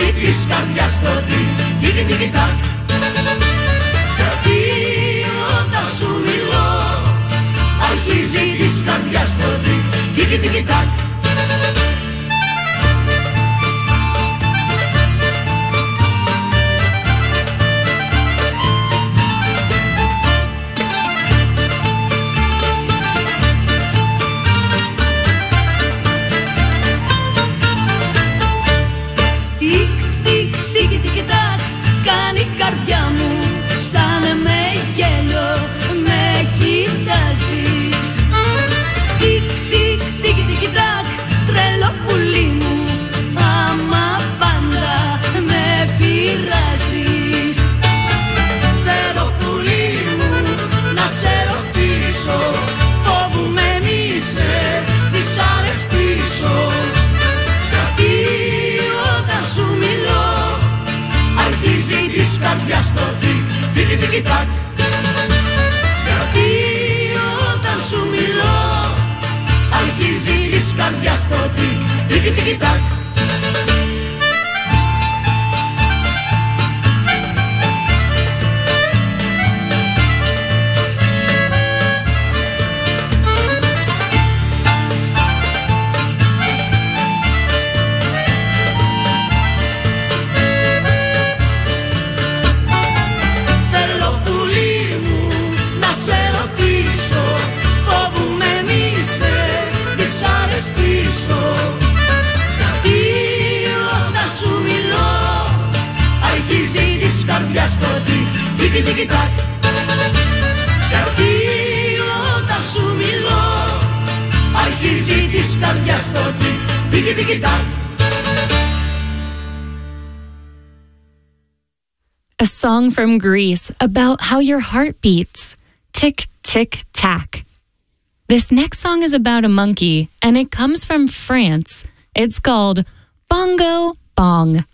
αρχίζει της καρδιάς το τικ-τικ-τικ-τακ. Γιατί όταν σου μιλώ αρχίζει της καρδιάς το τικ-τικ-τικ-τακ. Κάνει η καρδιά μου σαν με γέλιο, με κοιτάζεις. Τικ, τικ, τικ, τικ, τακ, τρελό πουλί μου, άμα πάντα με πειράζεις. Θέλω πουλί μου να σε ρωτήσω, φοβούμαι μη σε δυσαρεστήσω. Γιατί όταν σου μιλώ αρχίζει της καρδιάς το τικ-τικ-τικ-τακ. Γιατί όταν σου μιλώ αρχίζει της καρδιάς το τικ-τικ-τικ-τακ. Γιατί όταν σου μιλώ αρχίζει της καρδιάς το τικ-τικ-τικ-τακ. Γιατί όταν σου μιλώ αρχίζει της καρδιάς το τικ-τικ-τικ-τακ. A song from Greece about how your heart beats. Tick, tick, tack. This next song is about a monkey, and it comes from France. It's called Bongo Bong.